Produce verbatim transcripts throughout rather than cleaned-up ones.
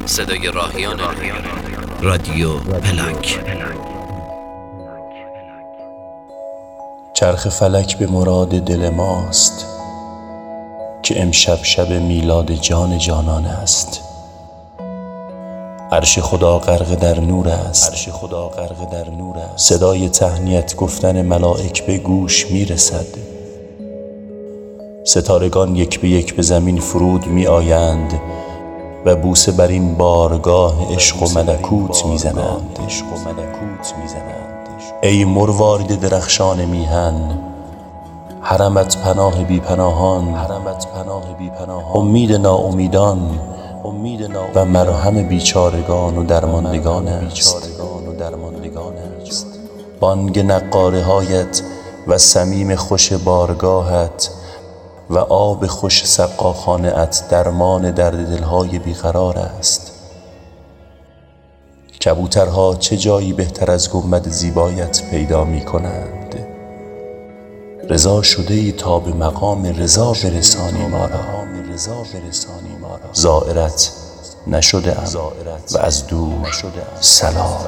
صدای راهیان رادیو پلاک. چرخ فلک به مراد دل ماست که امشب شب میلاد جان جانان است. عرش خدا غرق در نور است. عرش خدا غرق در نور است. صدای تهنیت گفتن ملائک به گوش میرسد. ستارگان یک به یک به زمین فرود می آیند و بوسه بر این بارگاه عشق و ملکوت می زنند. ای مروارید درخشان میهن، حرمت پناه بی پناهان، امید ناامیدان و مرهم بیچارگان و درماندگان است. بانگ نقاره هایت و صمیم خوش بارگاهت و آب خوش سقاخانه ات درمان درد دلهای بیقرار است. کبوترها چه جایی بهتر از گنبد زیبایت پیدا می کنند. رضا شده ای تا به مقام رضا برسانی ما را. زائرت نشده ام و از دور سلام.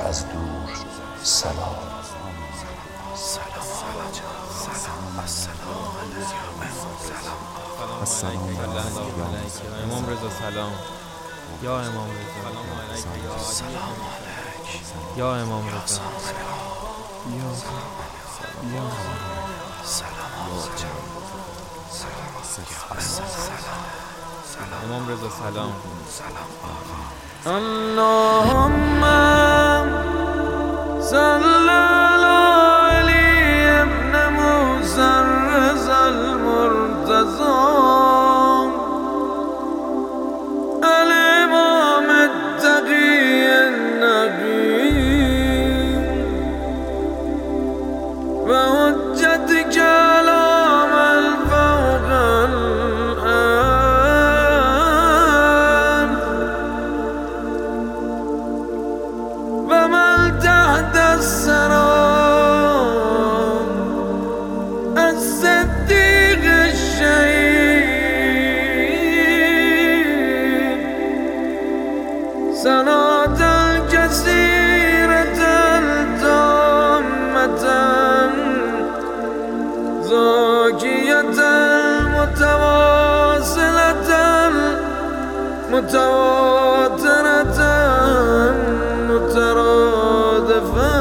السلام علیکم امام رضا. سلام یا امام رضا. سلام علیک یا امام رضا. یا یا سلام امام رضا. سلام سلام اللهم صل علی ابن موسی الرضا المرتضی الامام التقی النبی و حجت کلام الفوق الان و من تحت الثرى الصدیق الشهید صلاة الكثيرة التامة زاكية المتواصلة المتواترة مترادفة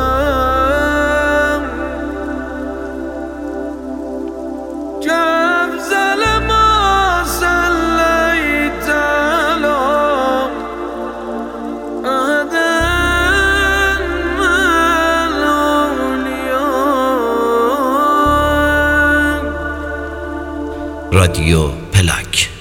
كأفضل ما صليت على أحد من الأولياء. رادیو پلاک.